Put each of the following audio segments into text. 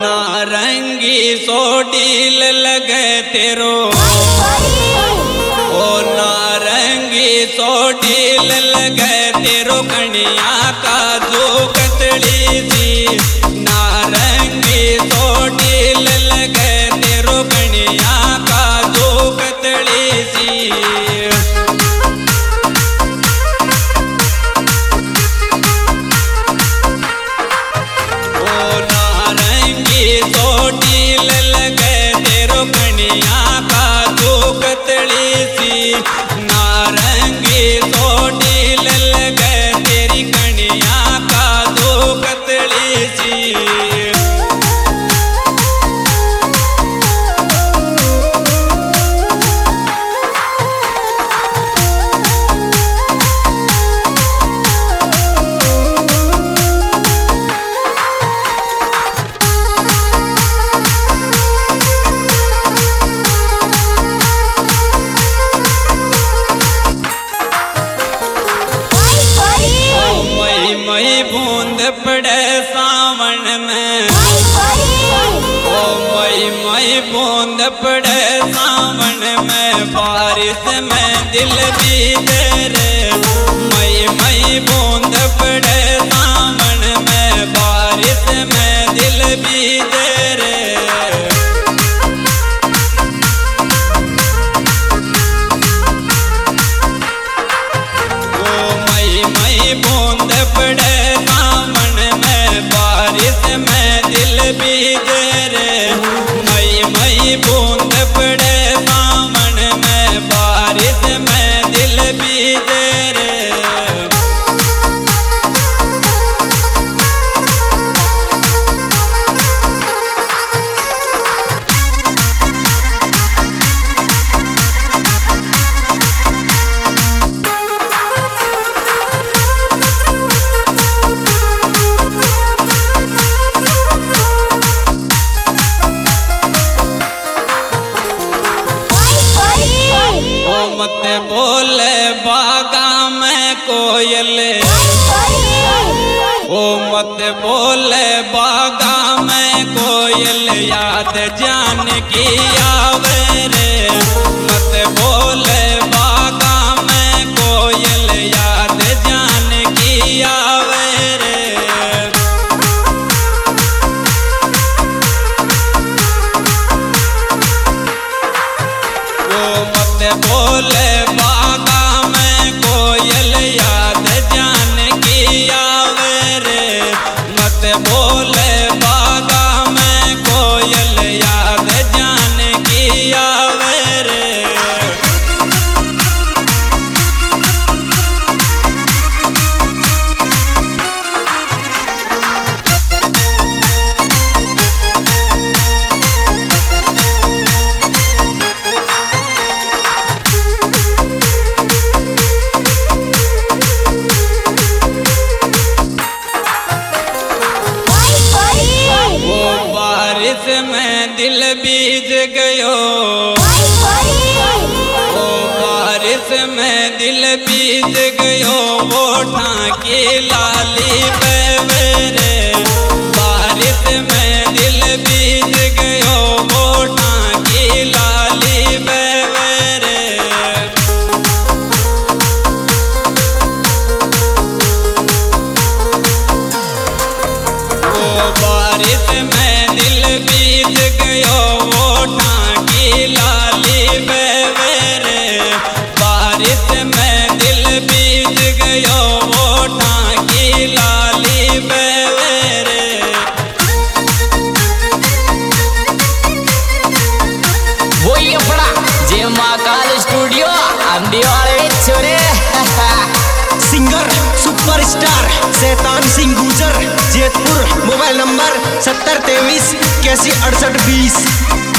नारंगी सोडील लगे तेरो ओ नारंगी सोडील लगे तेरो कनिया का जो कतड़ी सी नारंगी सोडील लगे तेरो कनिया का जो कतड़ी सी नारंगी सोडील लगे तेरी कनिया का दो कतड़ी सी बूंद पड़े सावन में ओ मई बूंद पड़े सावन में बारिश में दिल भी दे रे मई बूंद पड़े सावन में बारिश में दिल भी दे रे ओ मई बूंद पड़े में दिल भी दे रे मई बूंद पड़े सावन में बारिश में दिल भी दे रे मत बोले बागा में कोयल ओ मत बोले बागा में कोयल याद जान की आवे रे मत बोले बागा में कोयल याद जान की आवे रे ओ मत बोले बागा में कोयल याद जान की आवे रे मत बोले बागा में कोयल याद जान की आवे रे बारिश में दिल बीज गयो ओ बारिश में दिल बीज गयो वो ठाकी लाली बेवेरे बारिश में दिल बीज गयो वो ठाकी लाली बेवेरे ओ बारिश में दिल बीज गयो वो ठाकी लाली बेवेरे बारिश में दिल बीज गयो वो ठाकी लाली बेवेरे वही अपना जय महाकाल स्टूडियो अंधेवाड़े छोरे सिंगर सुपरस्टार शैतान सिंह गुजर जैतपुर मोबाइल नंबर 7023 8168 20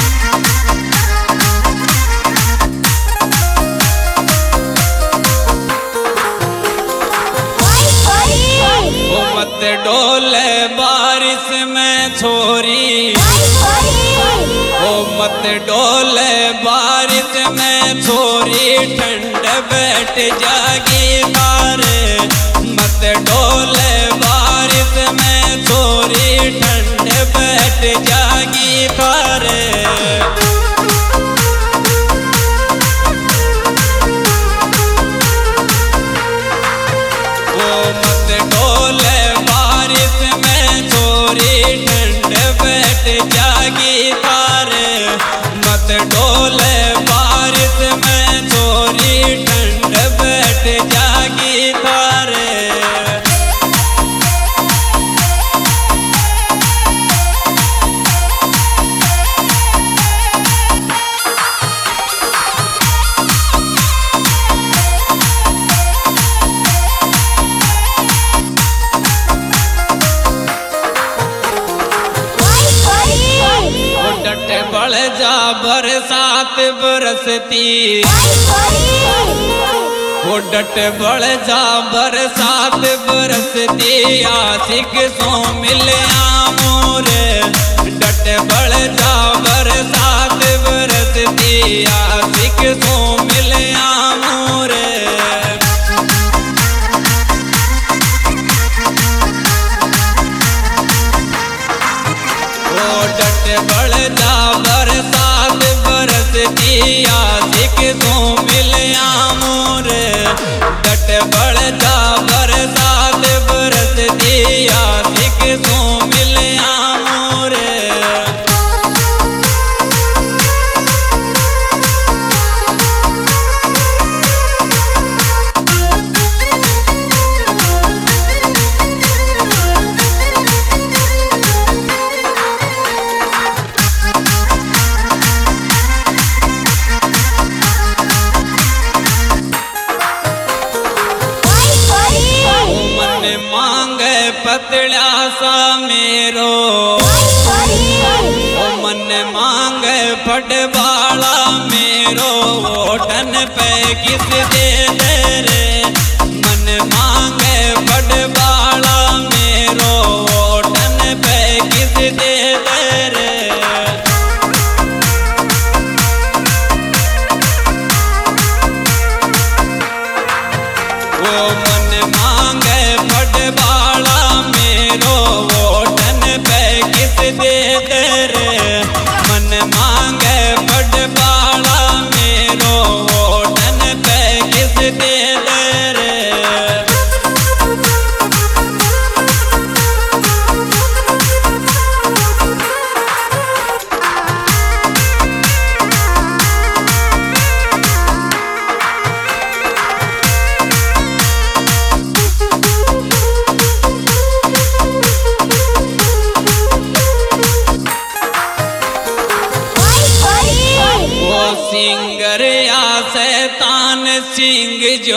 मत डोले बारिश में छोरी ओ मत डोले बारिश में छोरी ठंड बैठ जागी बारे मत डोले बारिश में छोरी ठंड बैठ जा जागी थारे। वो मत डोले बारिश में छोरी ठंड बैठ जागी थारे। मत डोले बारिश में छोरी ठंड बैठ जागी थारे। बड़ जा बरसात बरसती। वो डट बड़ जा बरसात बरसती। आशिक सो मिले मोरे। डट बड़ जा बरसात बरसती। आशिक सो मिले मोरे। डट बड़ जा बरसात बरसती। आशिक सो मिले मोरे। डट बड़ जा बरसात बरसती। आशिक सो मिले मोरे। पतला सा मेरो ओ मन मांग फटवाला मेरो। ओठन पे किस दे दे रे। मन मांग फटवाला मेरो। ओठन पे किस दे दे रे। वो मन मांग फटवाला मेरो। ओठन पे किस दे दे रे। मन मांगे फटवाला मेरो। ओठन पे किस दे दे रे। सिंगर या शैतान सिंह जो।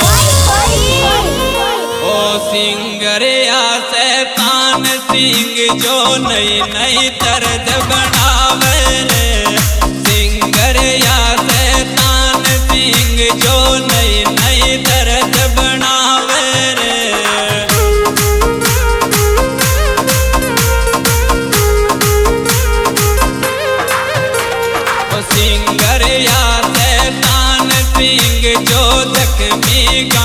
ओ सिंगर या शैतान सिंह जो नई नई तर्ज बनावे रे। सिंगर या शैतान सिंह जो नई नई तर्ज बनावे रे। सिंगर या शैतान सिंह जो जख्मी